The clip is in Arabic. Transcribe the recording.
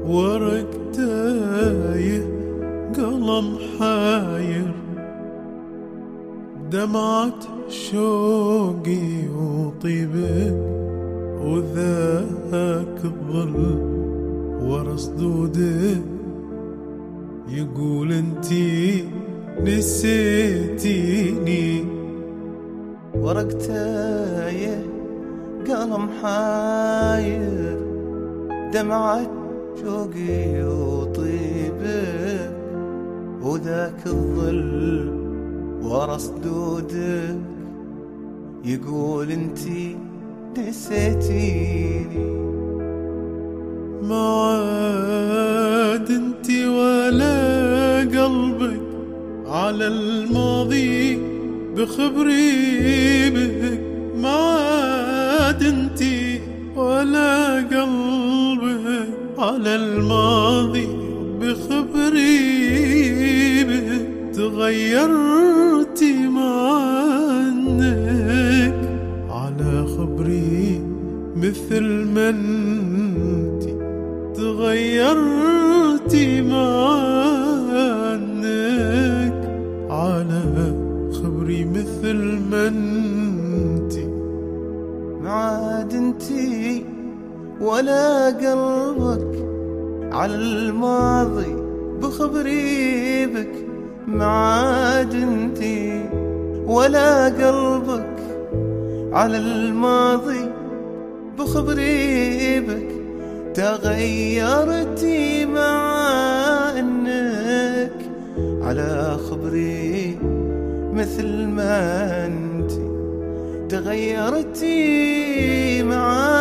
ورق تايه قلم حاير، دمعة شوقي وطيبك وذاك الظل ورا صدودك، يقول انتي نسيتيني. ورق تايه قلم حاير، دمعة شوقي وطيبك وذاك الظل ورا صدودك، يقول انتي نسيتيني. ما عاد انتي ولا قلبك على الماضي بخبري بك، ما عاد انتي ولا قلبك على الماضي بخبري بك، تغيرتي عنك على خبري مثل ما انتي، تغيرتي عنك على خبري مثل ما انتي. ما عاد انتي ولا قلبك على الماضي بخبري بك، ما عاد انتي ولا قلبك على الماضي بخبري بك، تغيرتي انك على خبري مثل ما انتي، تغيرتي